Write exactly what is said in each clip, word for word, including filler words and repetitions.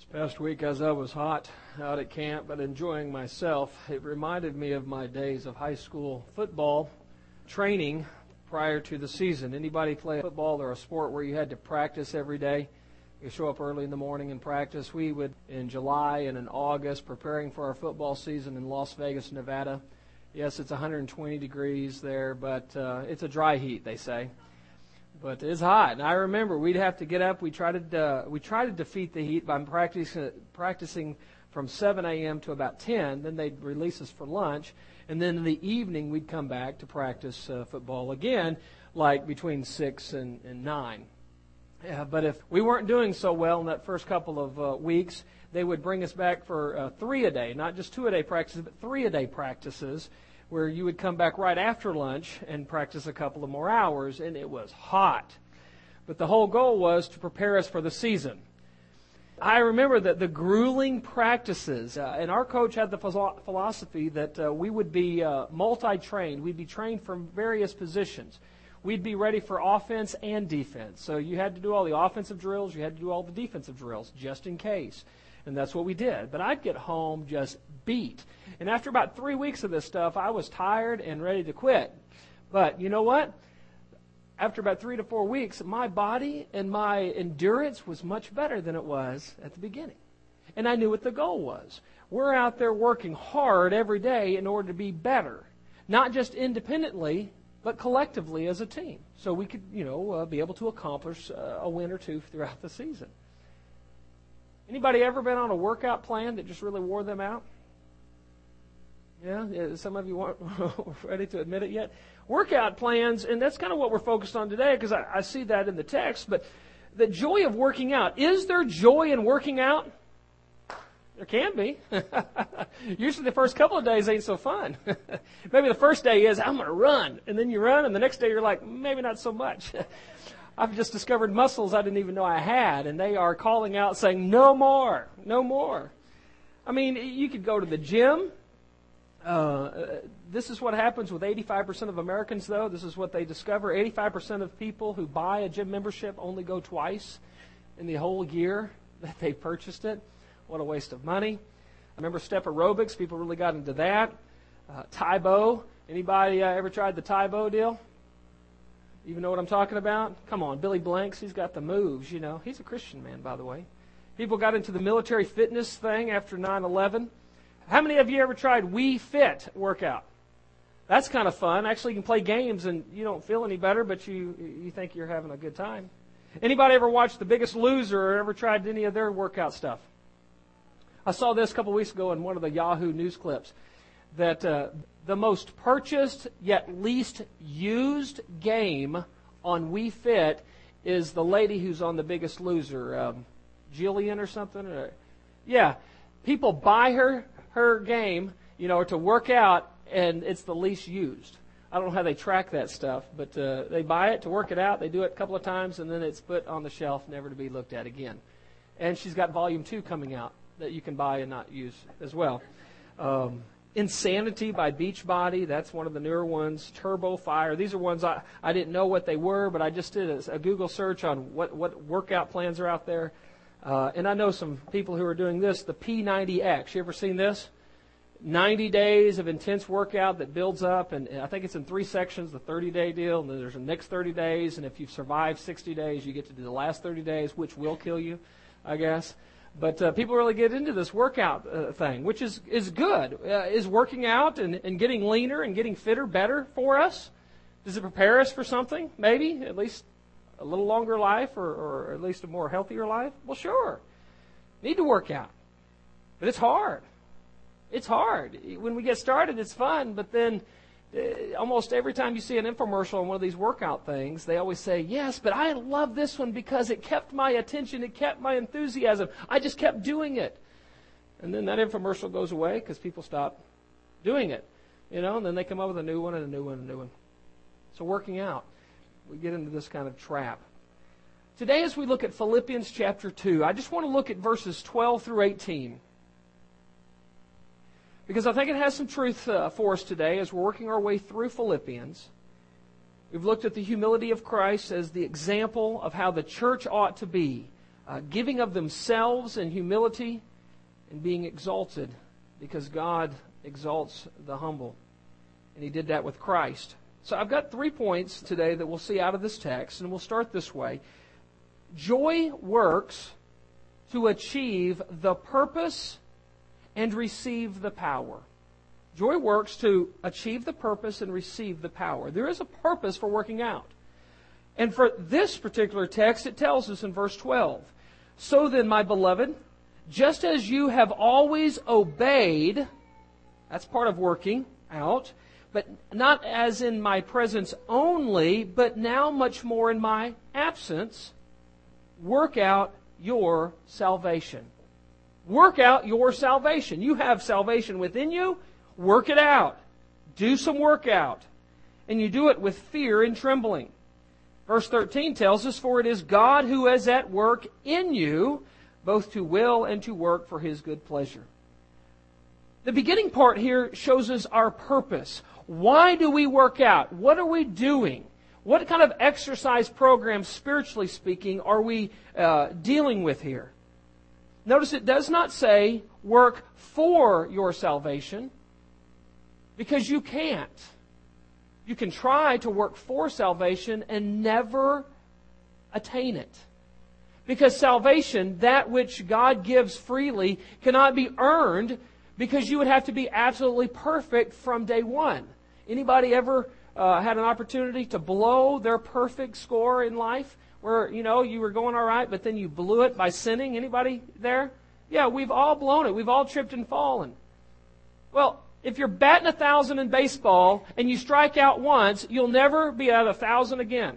Past week, as I was hot out at camp but enjoying myself, it reminded me of my days of high school football training prior to the season. Anybody play football or a sport where you had to practice every day? You show up early in the morning and practice. We would, in July and in August, preparing for our football season in Las Vegas, Nevada. Yes, it's one hundred twenty degrees there, but uh, it's a dry heat, they say. But it's hot, and I remember we'd have to get up. We tried to uh, we tried to defeat the heat by practicing practicing from seven a.m. to about ten. Then they'd release us for lunch, and then in the evening we'd come back to practice uh, football again, like between six and, and nine. Yeah, but if we weren't doing so well in that first couple of uh, weeks, they would bring us back for uh, three a day, not just two a day practices, but three a day practices, where you would come back right after lunch and practice a couple of more hours, and it was hot. But the whole goal was to prepare us for the season. I remember that the grueling practices, uh, and our coach had the philosophy that uh, we would be uh, multi-trained. We'd be trained from various positions. We'd be ready for offense and defense. So you had to do all the offensive drills, you had to do all the defensive drills, just in case. And that's what we did. But I'd get home just beat. And after about three weeks of this stuff, I was tired and ready to quit. But you know what? After about three to four weeks, my body and my endurance was much better than it was at the beginning. And I knew what the goal was. We're out there working hard every day in order to be better. Not just independently, but collectively as a team. So we could, you know, uh, be able to accomplish uh, a win or two throughout the season. Anybody ever been on a workout plan that just really wore them out? Yeah, yeah, some of you aren't ready to admit it yet. Workout plans, and that's kind of what we're focused on today, because I, I see that in the text, but the joy of working out. Is there joy in working out? There can be. Usually the first couple of days ain't so fun. Maybe the first day is, I'm going to run, and then you run, and the next day you're like, maybe not so much. I've just discovered muscles I didn't even know I had, and they are calling out saying, no more, no more. I mean, you could go to the gym. Uh, this is what happens with eighty-five percent of Americans, though. This is what they discover. eighty-five percent of people who buy a gym membership only go twice in the whole year that they purchased it. What a waste of money. I remember step aerobics. People really got into that. Uh, Tae Bo. Anybody uh, ever tried the Tae Bo deal? Even know what I'm talking about? Come on, Billy Blanks, he's got the moves, you know. He's a Christian man, by the way. People got into the military fitness thing after nine eleven. How many of you ever tried Wii Fit workout? That's kind of fun. Actually, you can play games and you don't feel any better, but you you think you're having a good time. Anybody ever watched The Biggest Loser or ever tried any of their workout stuff? I saw this a couple weeks ago in one of the Yahoo News clips that uh, the most purchased yet least used game on Wii Fit is the lady who's on The Biggest Loser, um, Jillian or something. Or, yeah, people buy her her game, you know, to work out, and it's the least used. I don't know how they track that stuff, but uh, they buy it to work it out. They do it a couple of times, and then it's put on the shelf, never to be looked at again. And she's got Volume two coming out that you can buy and not use as well. Um, Insanity by Beachbody, that's one of the newer ones. Turbo Fire, these are ones I, I didn't know what they were, but I just did a, a Google search on what, what workout plans are out there. Uh, and I know some people who are doing this, the P ninety X. You ever seen this? ninety days of intense workout that builds up, and I think it's in three sections, the thirty-day deal, and then there's the next thirty days, and if you've survived sixty days, you get to do the last thirty days, which will kill you, I guess. But uh, people really get into this workout uh, thing, which is, is good. Uh, is working out and, and getting leaner and getting fitter better for us? Does it prepare us for something? Maybe, at least a little longer life or, or at least a more healthier life? Well, sure. Need to work out. But it's hard. It's hard. When we get started, it's fun, but then uh, almost every time you see an infomercial on one of these workout things, they always say, yes, but I love this one because it kept my attention, it kept my enthusiasm. I just kept doing it. And then that infomercial goes away because people stop doing it. You know, and then they come up with a new one and a new one and a new one. So working out, we get into this kind of trap. Today, as we look at Philippians chapter two, I just want to look at verses twelve through eighteen. Because I think it has some truth uh, for us today as we're working our way through Philippians. We've looked at the humility of Christ as the example of how the church ought to be. uh, giving of themselves in humility and being exalted, because God exalts the humble. And He did that with Christ. So I've got three points today that we'll see out of this text, and we'll start this way. Joy works to achieve the purpose and receive the power. Joy works to achieve the purpose and receive the power. There is a purpose for working out. And for this particular text, it tells us in verse twelve, "So then, my beloved, just as you have always obeyed," that's part of working out, "but not as in my presence only, but now much more in my absence, work out your salvation." Work out your salvation. You have salvation within you. Work it out. Do some workout. And you do it with fear and trembling. Verse thirteen tells us, "For it is God who is at work in you, both to will and to work for His good pleasure." The beginning part here shows us our purpose. Why do we work out? What are we doing? What kind of exercise program, spiritually speaking, are we uh, dealing with here? Notice it does not say work for your salvation, because you can't. You can try to work for salvation and never attain it. Because salvation, that which God gives freely, cannot be earned, because you would have to be absolutely perfect from day one. Anybody ever uh, had an opportunity to blow their perfect score in life? Where, you know, you were going all right, but then you blew it by sinning? Anybody there? Yeah, we've all blown it. We've all tripped and fallen. Well, if you're batting a thousand in baseball and you strike out once, you'll never be at a thousand again.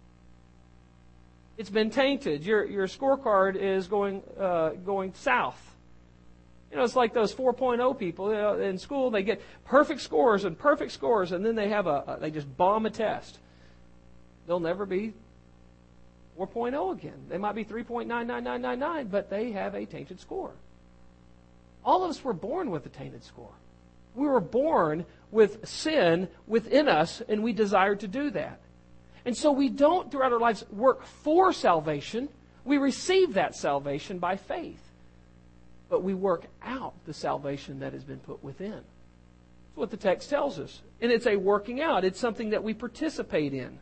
It's been tainted. Your your scorecard is going uh, going south. You know, it's like those four point oh people, you know, in school. They get perfect scores and perfect scores, and then they have a, a they just bomb a test. They'll never be four point oh again. They might be three point nine nine nine nine nine, but they have a tainted score. All of us were born with a tainted score. We were born with sin within us, and we desire to do that. And so we don't, throughout our lives, work for salvation. We receive that salvation by faith. But we work out the salvation that has been put within. That's what the text tells us. And it's a working out. It's something that we participate in.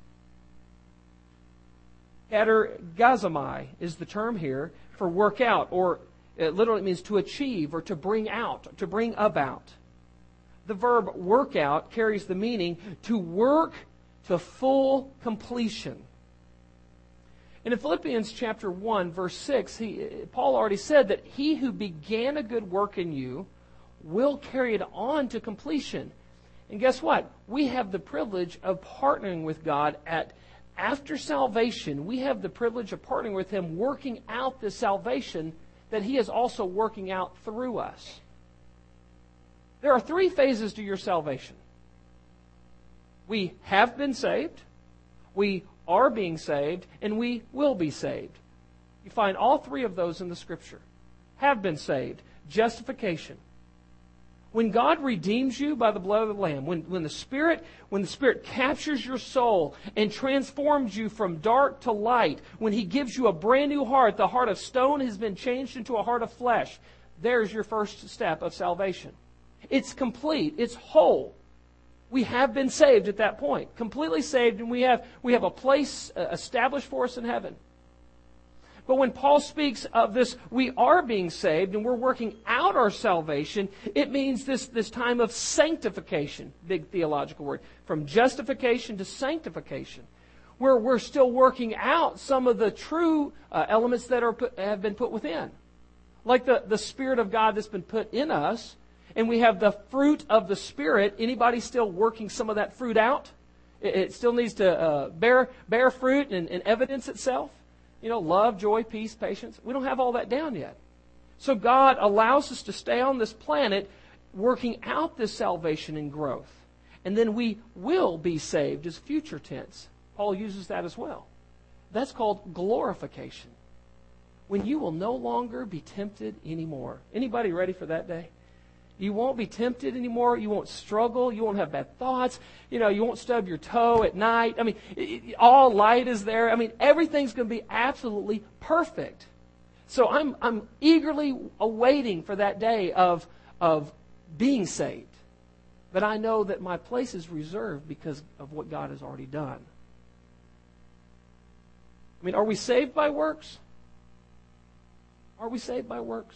Katergazomai is the term here for work out, or it literally means to achieve or to bring out, to bring about. The verb work out carries the meaning to work to full completion. And in Philippians chapter one, verse six, he, Paul already said that he who began a good work in you will carry it on to completion. And guess what? We have the privilege of partnering with God at after salvation. We have the privilege of partnering with Him, working out the salvation that He is also working out through us. There are three phases to your salvation. We have been saved, we are being saved, and we will be saved. You find all three of those in the Scripture. Have been saved, justification. When God redeems you by the blood of the Lamb, when, when the Spirit, when the Spirit captures your soul and transforms you from dark to light, when He gives you a brand new heart, the heart of stone has been changed into a heart of flesh, there's your first step of salvation. It's complete. It's whole. We have been saved at that point. Completely saved, and we have, we have a place established for us in heaven. But when Paul speaks of this, we are being saved, and we're working out our salvation, it means this, this time of sanctification. Big theological word. From justification to sanctification. Where we're still working out some of the true uh, elements that are put, have been put within. Like the, the Spirit of God that's been put in us. And we have the fruit of the Spirit. Anybody still working some of that fruit out? It, it still needs to uh, bear bear fruit and, and evidence itself. You know, love, joy, peace, patience. We don't have all that down yet. So God allows us to stay on this planet working out this salvation and growth. And then we will be saved as future tense. Paul uses that as well. That's called glorification. When you will no longer be tempted anymore. Anybody ready for that day? You won't be tempted anymore. You won't struggle. You won't have bad thoughts. You know, you won't stub your toe at night. I mean, it, it, all light is there. I mean, everything's going to be absolutely perfect. So I'm I'm eagerly awaiting for that day of of being saved. But I know that my place is reserved because of what God has already done. I mean, are we saved by works? Are we saved by works?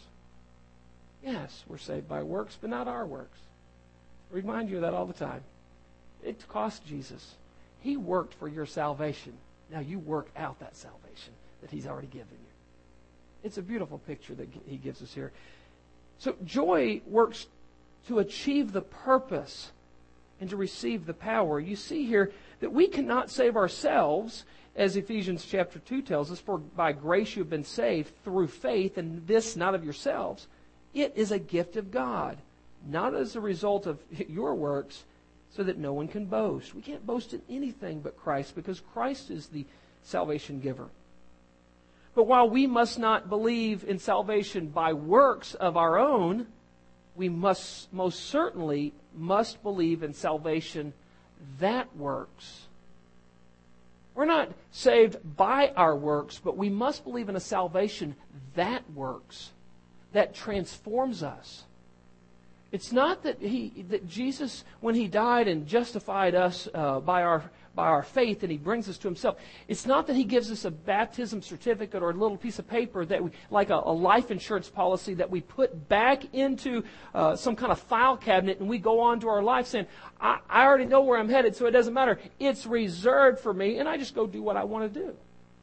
Yes, we're saved by works, but not our works. I remind you of that all the time. It cost Jesus. He worked for your salvation. Now you work out that salvation that He's already given you. It's a beautiful picture that He gives us here. So joy works to achieve the purpose and to receive the power. You see here that we cannot save ourselves, as Ephesians chapter two tells us, for by grace you have been saved through faith, and this not of yourselves. It is a gift of God, not as a result of your works, so that no one can boast. We can't boast in anything but Christ, because Christ is the salvation giver. But while we must not believe in salvation by works of our own, we must most certainly must believe in salvation that works. We're not saved by our works, but we must believe in a salvation that works, that transforms us. It's not that he, that Jesus, when He died and justified us uh, by our by our faith, and He brings us to Himself. It's not that He gives us a baptism certificate or a little piece of paper that we, like a, a life insurance policy that we put back into uh, some kind of file cabinet, and we go on to our life saying, I, I already know where I'm headed, so it doesn't matter. It's reserved for me, and I just go do what I want to do.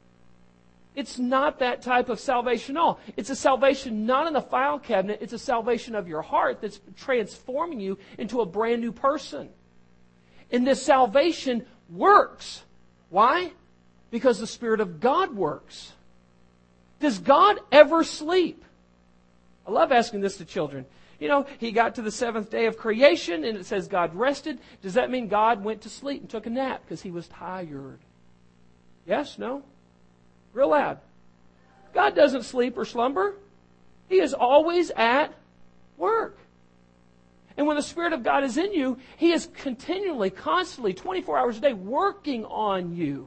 It's not that type of salvation at all. It's a salvation not in the file cabinet. It's a salvation of your heart that's transforming you into a brand new person. And this salvation works. Why? Because the Spirit of God works. Does God ever sleep? I love asking this to children. You know, He got to the seventh day of creation and it says God rested. Does that mean God went to sleep and took a nap because He was tired? Yes? No? Real loud. God doesn't sleep or slumber. He is always at work. And when the Spirit of God is in you, He is continually, constantly, twenty-four hours a day working on you.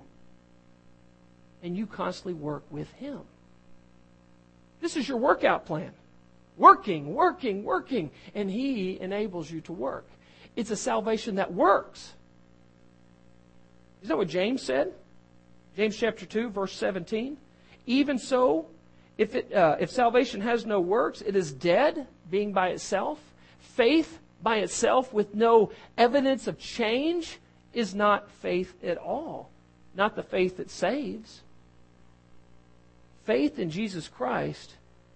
And you constantly work with Him. This is your workout plan. Working, working, working. And He enables you to work. It's a salvation that works. Is that what James said? James chapter two, verse seventeen. Even so, if it uh, if salvation has no works, it is dead, being by itself. Faith by itself with no evidence of change is not faith at all. Not the faith that saves. Faith in Jesus Christ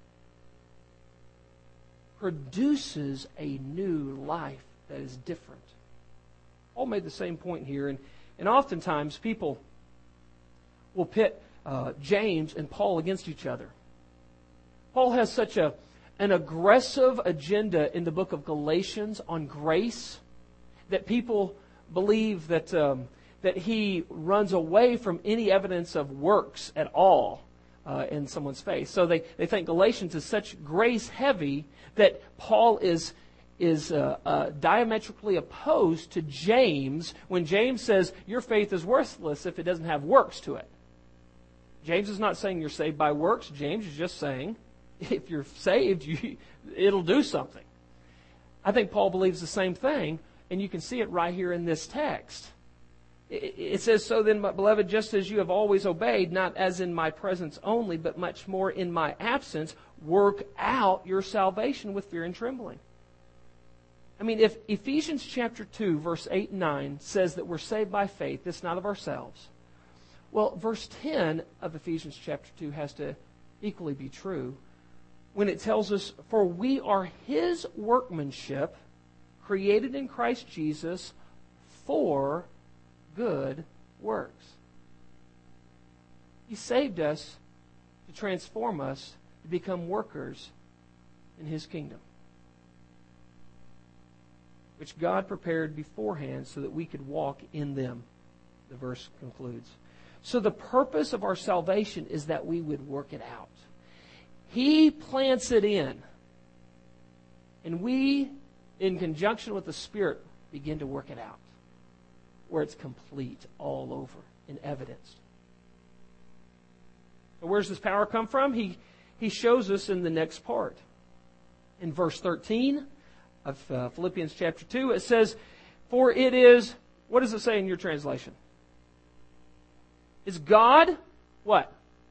produces a new life that is different. Paul made the same point here, and, and oftentimes people will pit uh, James and Paul against each other. Paul has such a an aggressive agenda in the book of Galatians on grace that people believe that um, that he runs away from any evidence of works at all uh, in someone's face. So they, they think Galatians is such grace heavy that Paul is is uh, uh, diametrically opposed to James when James says your faith is worthless if it doesn't have works to it. James is not saying you're saved by works. James is just saying if you're saved, you, it'll do something. I think Paul believes the same thing, and you can see it right here in this text. It, it says, so then, my beloved, just as you have always obeyed, not as in my presence only, but much more in my absence, work out your salvation with fear and trembling. I mean, if Ephesians chapter two, verse eight and nine says that we're saved by faith, it's not of ourselves. Well, verse ten of Ephesians chapter two has to equally be true when it tells us, for we are His workmanship, created in Christ Jesus for good works. He saved us to transform us to become workers in His kingdom, which God prepared beforehand so that we could walk in them, the verse concludes. So the purpose of our salvation is that we would work it out. He plants it in. And we, in conjunction with the Spirit, begin to work it out. Where it's complete all over and evidenced. So where does this power come from? He, He shows us in the next part. In verse thirteen of uh, Philippians chapter two, it says, for it is, what does it say in your translation? Is God, what?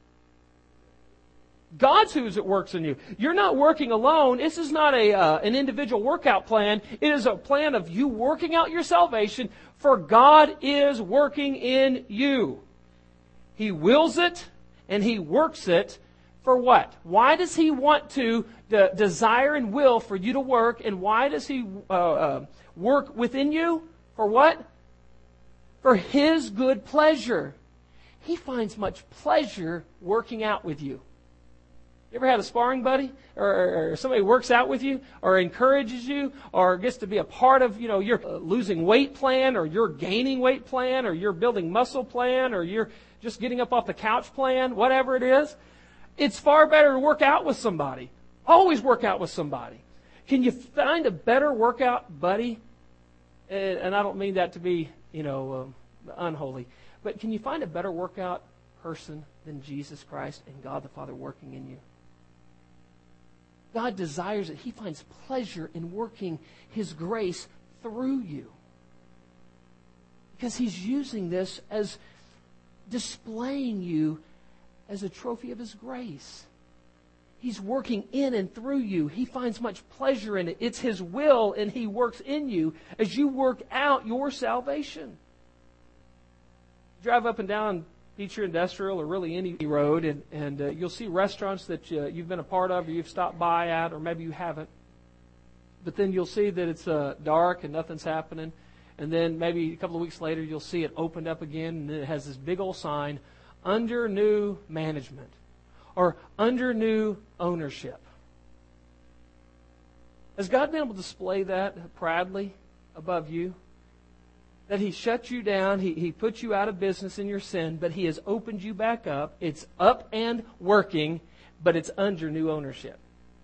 God's who's at works in you. You're not working alone. This is not a uh, an individual workout plan. It is a plan of you working out your salvation, for God is working in you. He wills it and He works it for what? Why does He want to de- desire and will for you to work, and why does He uh, uh, work within you? For what? For His good pleasure. He finds much pleasure working out with you. You ever had a sparring buddy, or, or somebody who works out with you, or encourages you, or gets to be a part of, you know, your losing weight plan, or your gaining weight plan, or your building muscle plan, or your just getting up off the couch plan, whatever it is? It's far better to work out with somebody. Always work out with somebody. Can you find a better workout buddy? And, and I don't mean that to be, you know, uh, unholy, but can you find a better workout person than Jesus Christ and God the Father working in you? God desires it. He finds pleasure in working His grace through you. Because He's using this as displaying you as a trophy of His grace. He's working in and through you. He finds much pleasure in it. It's His will, and He works in you as you work out your salvation. Drive up and down Beecher Industrial, or really any road, and, and uh, you'll see restaurants that uh, you've been a part of, or you've stopped by at, or maybe you haven't. But then you'll see that it's uh, dark and nothing's happening. And then maybe a couple of weeks later, you'll see it opened up again, and then it has this big old sign, under new management, or under new ownership. Has God been able to display that proudly above you? That He shut you down, he, he put you out of business in your sin, but He has opened you back up. It's up and working, but it's under new ownership.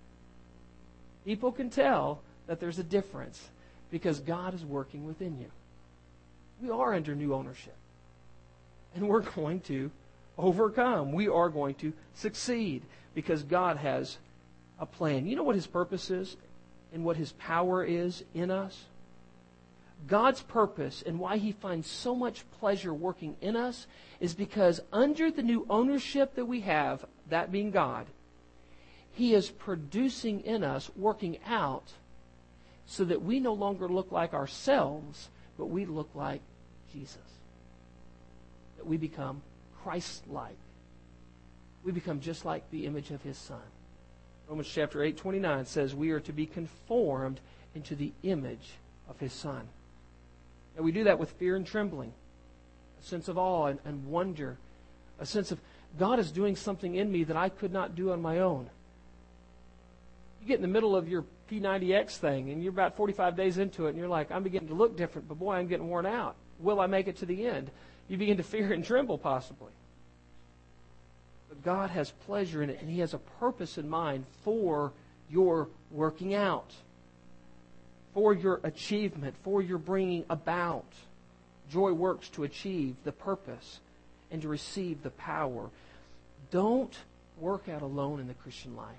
People can tell that there's a difference because God is working within you. We are under new ownership. And we're going to overcome. We are going to succeed because God has a plan. You know what His purpose is and what His power is in us? God's purpose and why He finds so much pleasure working in us is because under the new ownership that we have, that being God, He is producing in us, working out, so that we no longer look like ourselves, but we look like Jesus. That we become Christ-like. We become just like the image of His Son. Romans chapter eight, twenty-nine says we are to be conformed into the image of His Son. And we do that with fear and trembling, a sense of awe and, and wonder, a sense of God is doing something in me that I could not do on my own. You get in the middle of your P ninety X thing, and you're about forty-five days into it, and you're like, I'm beginning to look different, but boy, I'm getting worn out. Will I make it to the end? You begin to fear and tremble, possibly. But God has pleasure in it, and He has a purpose in mind for your working out, for your achievement, for your bringing about. Joy works to achieve the purpose and to receive the power. Don't work out alone in the Christian life.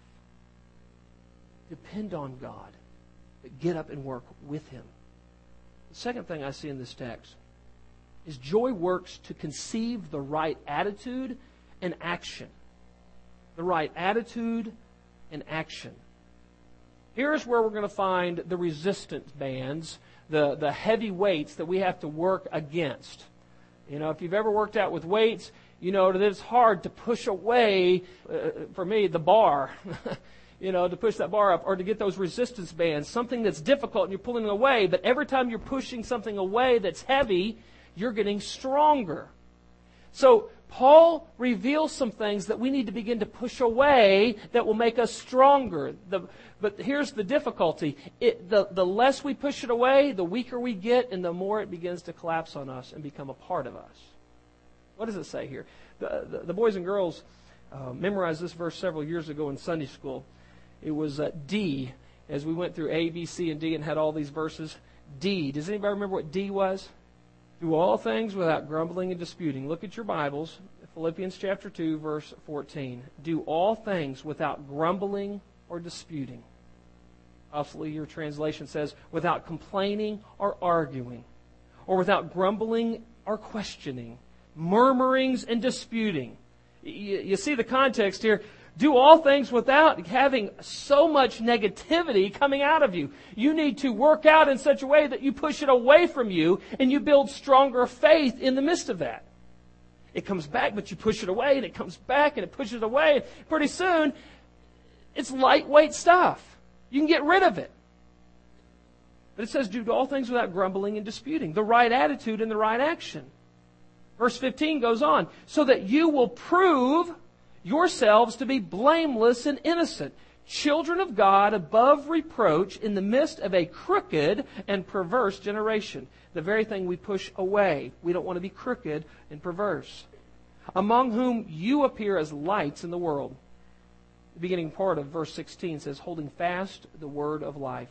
Depend on God, but get up and work with Him. The second thing I see in this text is joy works to conceive the right attitude and action. The right attitude and action. Here's where we're going to find the resistance bands, the, the heavy weights that we have to work against. You know, if you've ever worked out with weights, you know that it's hard to push away, uh, for me, the bar. You know, to push that bar up, or to get those resistance bands, something that's difficult and you're pulling it away, but every time you're pushing something away that's heavy, you're getting stronger. So Paul reveals some things that we need to begin to push away that will make us stronger. The, but here's the difficulty. It, the, the less we push it away, the weaker we get, and the more it begins to collapse on us and become a part of us. What does it say here? The, the, the boys and girls uh, memorized this verse several years ago in Sunday school. It was uh, D, as we went through A, B, C, and D and had all these verses. D. Does anybody remember what D was? Do all things without grumbling and disputing. Look at your Bibles. Philippians chapter two, verse fourteen. Do all things without grumbling or disputing. Possibly your translation says, without complaining or arguing, or without grumbling or questioning, murmurings and disputing. You, you see the context here. Do all things without having so much negativity coming out of you. You need to work out in such a way that you push it away from you and you build stronger faith in the midst of that. It comes back, but you push it away, and it comes back, and it pushes it away. And pretty soon, it's lightweight stuff. You can get rid of it. But it says, do all things without grumbling and disputing. The right attitude and the right action. Verse fifteen goes on, so that you will prove yourselves to be blameless and innocent, children of God above reproach in the midst of a crooked and perverse generation. The very thing we push away. We don't want to be crooked and perverse. Among whom you appear as lights in the world. The beginning part of verse sixteen says, holding fast the word of life.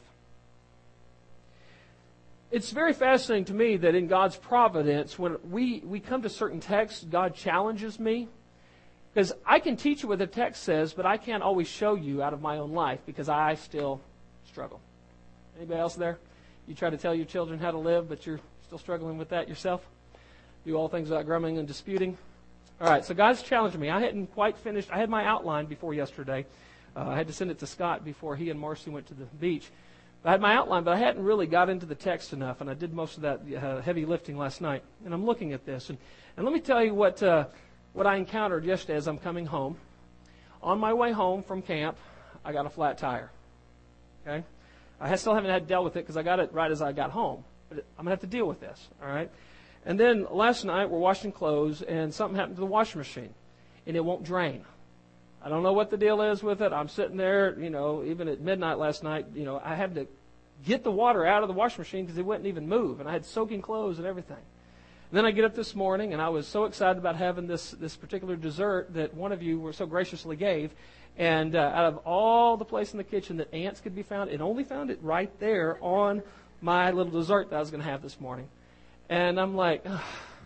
It's very fascinating to me that in God's providence, when we, we come to certain texts, God challenges me. Because I can teach you what the text says, but I can't always show you out of my own life because I still struggle. Anybody else there? You try to tell your children how to live, but you're still struggling with that yourself? Do all things without grumbling and disputing? All right, so God's challenged me. I hadn't quite finished. I had my outline before yesterday. Uh, I had to send it to Scott before he and Marcy went to the beach. I had my outline, but I hadn't really got into the text enough, and I did most of that uh, heavy lifting last night. And I'm looking at this, and, and let me tell you what uh, what I encountered yesterday as I'm coming home. On my way home from camp, I got a flat tire. Okay, I still haven't had to deal with it because I got it right as I got home, but I'm gonna have to deal with this. All right. And then last night we're washing clothes, and something happened to the washing machine, and it won't drain. I don't know what the deal is with it. I'm sitting there, you know, even at midnight last night, you know, I had to get the water out of the washing machine because it wouldn't even move, and I had soaking clothes and everything. And then I get up this morning, and I was so excited about having this this particular dessert that one of you were so graciously gave. And uh, out of all the place in the kitchen that ants could be found, it only found it right there on my little dessert that I was going to have this morning. And I'm like, ugh.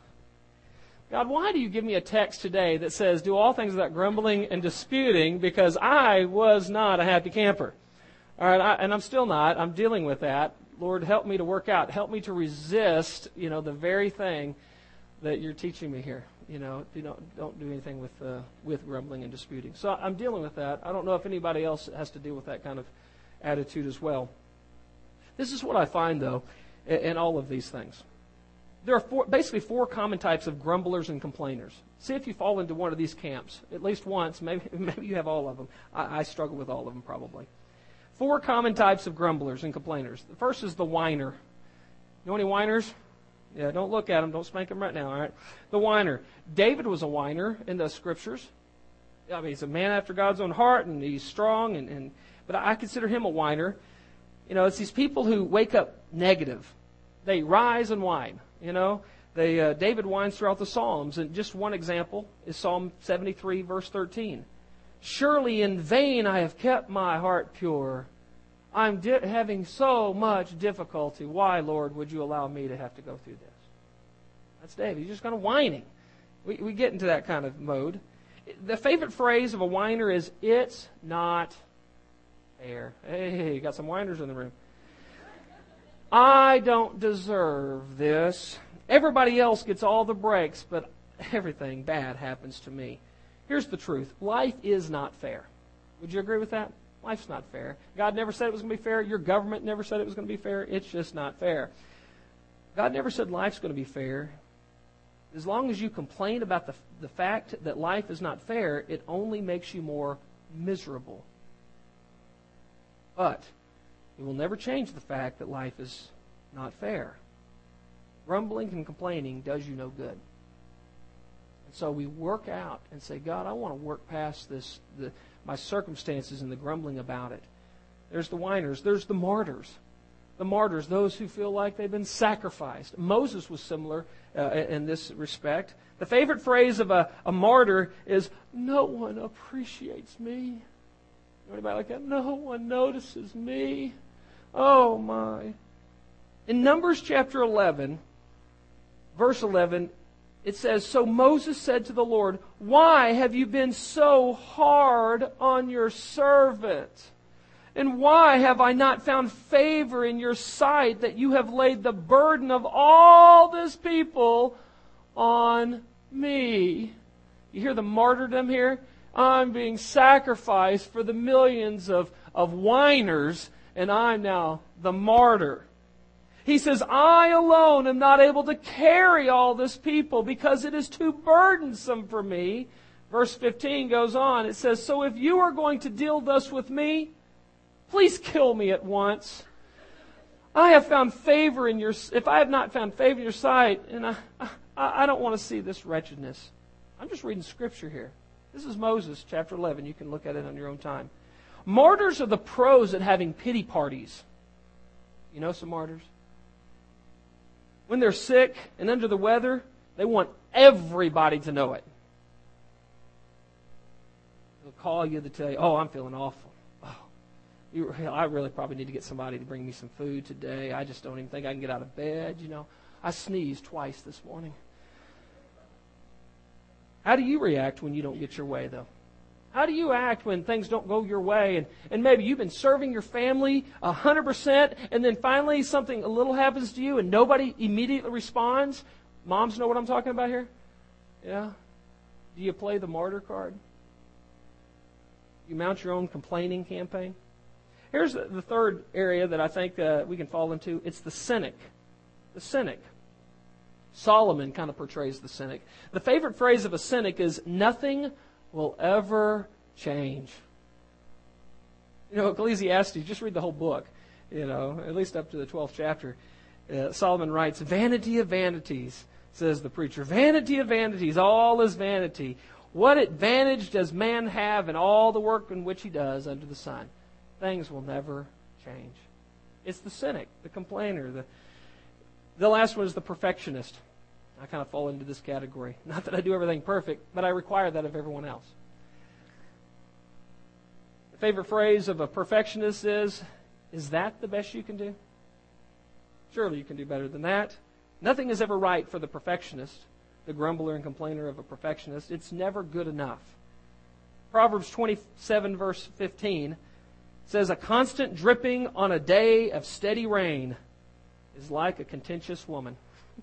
God, why do you give me a text today that says, do all things without grumbling and disputing, because I was not a happy camper. All right, I, and I'm still not. I'm dealing with that. Lord, help me to work out. Help me to resist, you know, the very thing that you're teaching me here. You know, you don't, don't do anything with uh, with grumbling and disputing. So I'm dealing with that. I don't know if anybody else has to deal with that kind of attitude as well. This is what I find, though, in, in all of these things. There are four, basically four common types of grumblers and complainers. See if you fall into one of these camps, at least once. Maybe maybe you have all of them. I, I struggle with all of them probably. Four common types of grumblers and complainers. The first is the whiner. You know any whiners? Yeah, don't look at them. Don't spank them right now, all right? The whiner. David was a whiner in the Scriptures. I mean, he's a man after God's own heart, and he's strong, and, and but I consider him a whiner. You know, it's these people who wake up negative. They rise and whine. You know, they uh, David whines throughout the Psalms, and just one example is Psalm seventy-three, verse thirteen. Surely in vain I have kept my heart pure. I'm di- having so much difficulty. Why, Lord, would you allow me to have to go through this? That's David. He's just kind of whining. We, we get into that kind of mode. The favorite phrase of a whiner is, it's not fair. Hey, you got some whiners in the room. I don't deserve this. Everybody else gets all the breaks, but everything bad happens to me. Here's the truth. Life is not fair. Would you agree with that? Life's not fair. God never said it was going to be fair. Your government never said it was going to be fair. It's just not fair. God never said life's going to be fair. As long as you complain about the, the fact that life is not fair, it only makes you more miserable. But it will never change the fact that life is not fair. Grumbling and complaining does you no good. And so we work out and say, God, I want to work past this, the, my circumstances and the grumbling about it. There's the whiners. There's the martyrs. The martyrs, those who feel like they've been sacrificed. Moses was similar uh, in this respect. The favorite phrase of a, a martyr is, no one appreciates me. Anybody like that? No one notices me. Oh, my. In Numbers chapter eleven, verse eleven, it says, "So Moses said to the Lord, 'Why have you been so hard on your servant? And why have I not found favor in your sight that you have laid the burden of all this people on me?'" You hear the martyrdom here? I'm being sacrificed for the millions of, of whiners, and I'm now the martyr. He says, "I alone am not able to carry all this people because it is too burdensome for me." Verse fifteen goes on. It says, "So if you are going to deal thus with me, please kill me at once. I have found favor in your, if I have not found favor in your sight, and I, I, I don't want to see this wretchedness." I'm just reading Scripture here. This is Moses, chapter eleven. You can look at it on your own time. Martyrs are the pros at having pity parties. You know some martyrs? When they're sick and under the weather, they want everybody to know it. They'll call you to tell you, "Oh, I'm feeling awful. Oh, you, I really probably need to get somebody to bring me some food today. I just don't even think I can get out of bed. You know, I sneezed twice this morning." How do you react when you don't get your way, though? How do you act when things don't go your way, and, and maybe you've been serving your family one hundred percent, and then finally something a little happens to you and nobody immediately responds? Moms know what I'm talking about here? Yeah? Do you play the martyr card? You mount your own complaining campaign? Here's the, the third area that I think uh, we can fall into. It's the cynic. The cynic. Solomon kind of portrays the cynic. The favorite phrase of a cynic is, "Nothing will ever change." You know, Ecclesiastes, just read the whole book, you know, at least up to the twelfth chapter. Uh, Solomon writes, "Vanity of vanities," says the preacher. "Vanity of vanities, all is vanity. What advantage does man have in all the work in which he does under the sun? Things will never change." It's the cynic, the complainer. The, the last one is the perfectionist. I kind of fall into this category. Not that I do everything perfect, but I require that of everyone else. The favorite phrase of a perfectionist is, "Is that the best you can do?" Surely you can do better than that. Nothing is ever right for the perfectionist, the grumbler and complainer of a perfectionist. It's never good enough. Proverbs twenty-seven, verse fifteen says, "A constant dripping on a day of steady rain is like a contentious woman."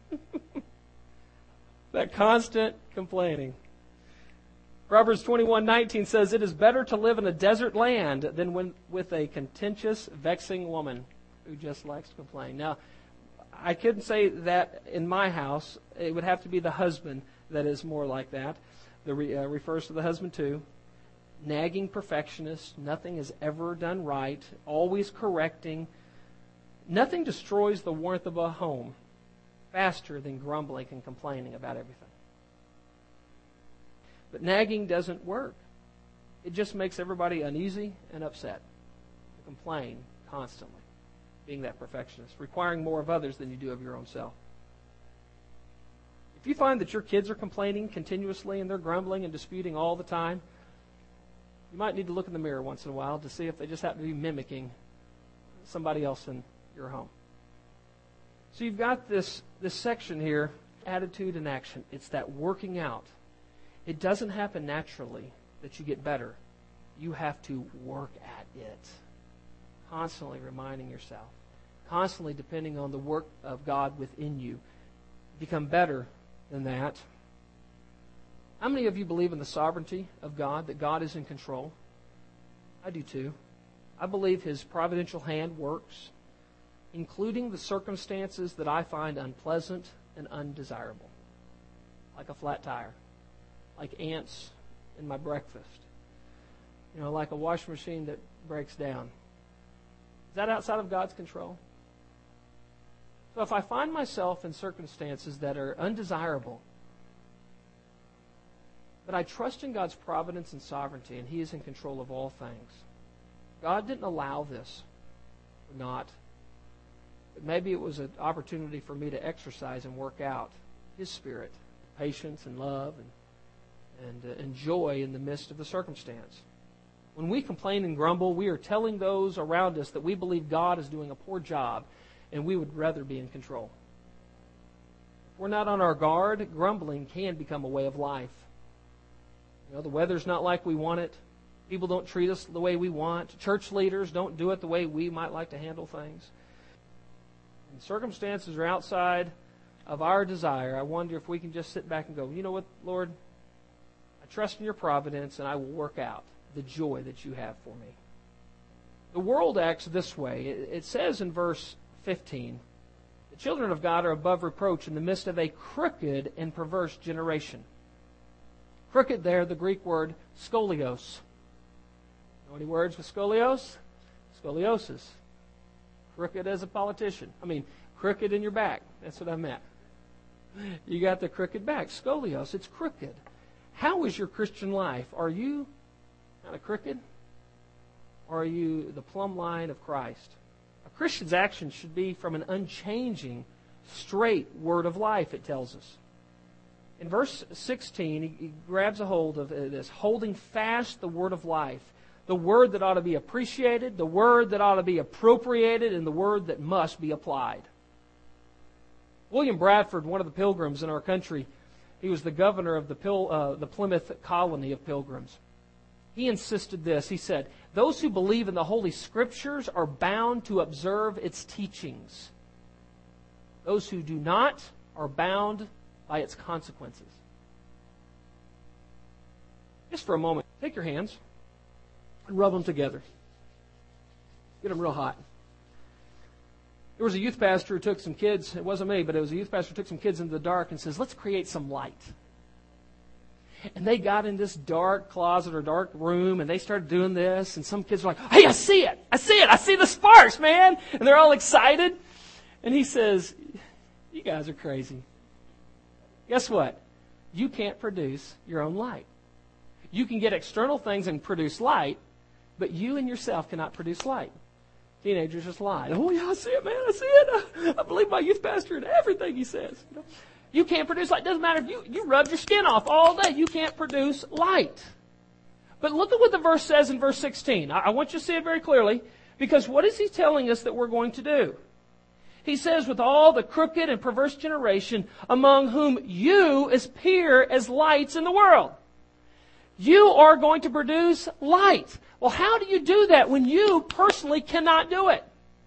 That constant complaining. Proverbs twenty-one nineteen says, "It is better to live in a desert land than when, with a contentious, vexing woman who just likes to complain." Now, I couldn't say that in my house. It would have to be the husband that is more like that. That re, uh, refers to the husband too. Nagging perfectionist. Nothing is ever done right. Always correcting. Nothing destroys the warmth of a home faster than grumbling and complaining about everything. But nagging doesn't work. It just makes everybody uneasy and upset. To complain constantly, being that perfectionist, requiring more of others than you do of your own self. If you find that your kids are complaining continuously and they're grumbling and disputing all the time, you might need to look in the mirror once in a while to see if they just happen to be mimicking somebody else in your home. So you've got this, this section here, attitude and action. It's that working out. It doesn't happen naturally that you get better. You have to work at it. Constantly reminding yourself. Constantly depending on the work of God within you. Become better than that. How many of you believe in the sovereignty of God, that God is in control? I do too. I believe His providential hand works, including the circumstances that I find unpleasant and undesirable, like a flat tire, like ants in my breakfast, you know, like a washing machine that breaks down. Is that outside of God's control? So if I find myself in circumstances that are undesirable, but I trust in God's providence and sovereignty, and He is in control of all things. God didn't allow this, or not. But maybe it was an opportunity for me to exercise and work out His Spirit, patience and love and, and, uh, and joy in the midst of the circumstance. When we complain and grumble, we are telling those around us that we believe God is doing a poor job and we would rather be in control. If we're not on our guard, grumbling can become a way of life. You know, the weather's not like we want it. People don't treat us the way we want. Church leaders don't do it the way we might like to handle things. And circumstances are outside of our desire. I wonder if we can just sit back and go, you know what, Lord? I trust in your providence, and I will work out the joy that you have for me. The world acts this way. It says in verse fifteen, the children of God are above reproach in the midst of a crooked and perverse generation. Crooked there, the Greek word scolios. Know any words with scolios? Scoliosis. Crooked as a politician. I mean, crooked in your back. That's what I meant. You got the crooked back. Scolios. It's crooked. How is your Christian life? Are you kind of crooked? Or are you the plumb line of Christ? A Christian's action should be from an unchanging, straight word of life, it tells us. In verse sixteen, he, he grabs a hold of this, holding fast the word of life. The word that ought to be appreciated, the word that ought to be appropriated, and the word that must be applied. William Bradford, one of the pilgrims in our country, he was the governor of the, Pil, uh, the Plymouth colony of pilgrims. He insisted this. He said, those who believe in the Holy Scriptures are bound to observe its teachings. Those who do not are bound by its consequences. Just for a moment, take your hands and rub them together. Get them real hot. There was a youth pastor who took some kids, it wasn't me, but it was a youth pastor who took some kids into the dark and says, let's create some light. And they got in this dark closet or dark room, and they started doing this, and some kids were like, hey, I see it! I see it! I see the sparks, man! And they're all excited. And he says, you guys are crazy. Guess what? You can't produce your own light. You can get external things and produce light, but you and yourself cannot produce light. Teenagers just lied. Oh, yeah, I see it, man. I see it. I, I believe my youth pastor and everything he says. You know? You can't produce light. It doesn't matter if you, you rub your skin off all day. You can't produce light. But look at what the verse says in verse sixteen. I, I want you to see it very clearly, because what is he telling us that we're going to do? He says, with all the crooked and perverse generation among whom you appear as lights in the world. You are going to produce light. Well, how do you do that when you personally cannot do it?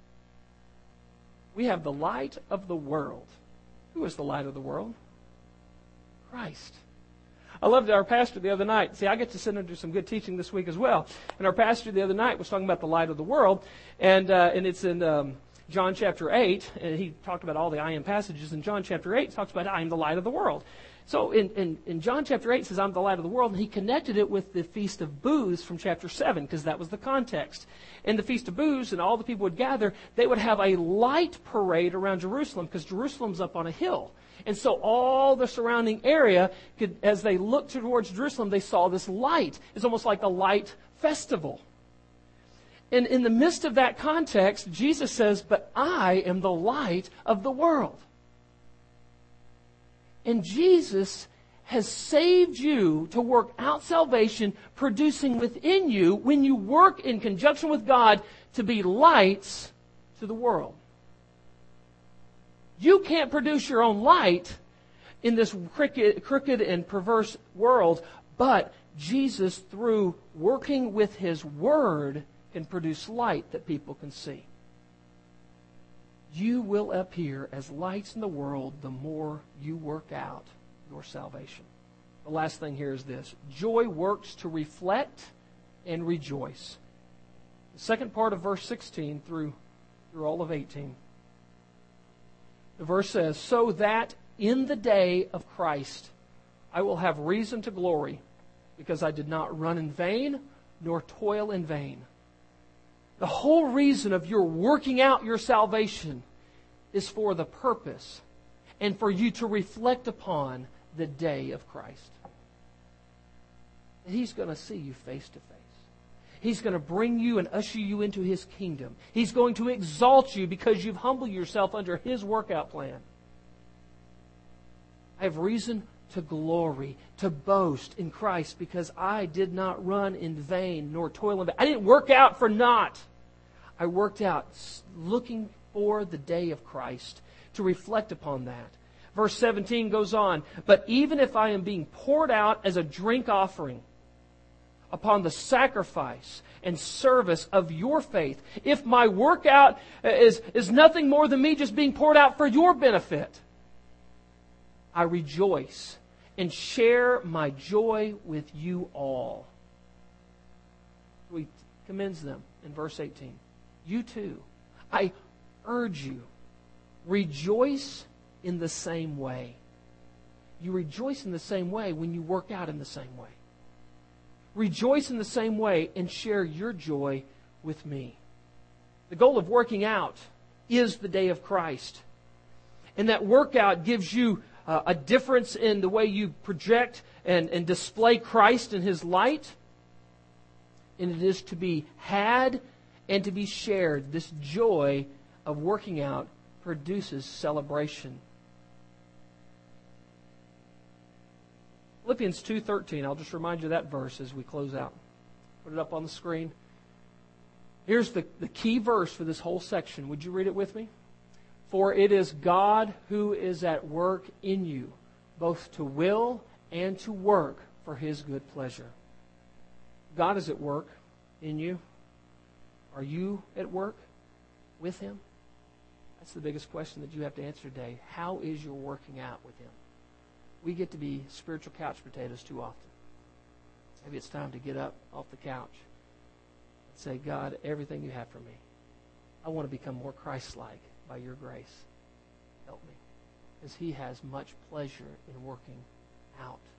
We have the light of the world. Who is the light of the world? Christ. I loved our pastor the other night. See, I get to sit under some good teaching this week as well. And our pastor the other night was talking about the light of the world. And uh, and it's in um, John chapter eight. And he talked about all the I am passages. In John chapter eight, he talks about I am the light of the world. So in, in, in John chapter eight, it says, I'm the light of the world. And he connected it with the Feast of Booths from chapter seven, because that was the context. In the Feast of Booths, and all the people would gather, they would have a light parade around Jerusalem, because Jerusalem's up on a hill. And so all the surrounding area, could, as they looked towards Jerusalem, they saw this light. It's almost like a light festival. And in the midst of that context, Jesus says, but I am the light of the world. And Jesus has saved you to work out salvation, producing within you, when you work in conjunction with God, to be lights to the world. You can't produce your own light in this crooked, crooked and perverse world, but Jesus, through working with His Word, can produce light that people can see. You will appear as lights in the world the more you work out your salvation. The last thing here is this. Joy works to reflect and rejoice. The second part of verse sixteen through, through all of eighteen. The verse says, so that in the day of Christ I will have reason to glory, because I did not run in vain nor toil in vain. The whole reason of your working out your salvation is for the purpose and for you to reflect upon the day of Christ. He's going to see you face to face. He's going to bring you and usher you into His kingdom. He's going to exalt you because you've humbled yourself under His workout plan. I have reason to glory, to boast in Christ, because I did not run in vain nor toil in vain. I didn't work out for naught. I worked out looking for the day of Christ, to reflect upon that. Verse seventeen goes on, but even if I am being poured out as a drink offering upon the sacrifice and service of your faith, if my workout is, is nothing more than me just being poured out for your benefit, I rejoice and share my joy with you all. He commends them in verse eighteen. You too, I urge you, rejoice in the same way. You rejoice in the same way when you work out in the same way. Rejoice in the same way and share your joy with me. The goal of working out is the day of Christ. And that workout gives you uh, a difference in the way you project and, and display Christ in His light. And it is to be had and to be shared. This joy of working out produces celebration. Philippians two thirteen, I'll just remind you of that verse as we close out. Put it up on the screen. Here's the, the key verse for this whole section. Would you read it with me? For it is God who is at work in you, both to will and to work for His good pleasure. God is at work in you. Are you at work with Him? That's the biggest question that you have to answer today. How is your working out with Him? We get to be spiritual couch potatoes too often. Maybe it's time to get up off the couch and say, God, everything you have for me, I want to become more Christ-like by your grace. Help me. Because He has much pleasure in working out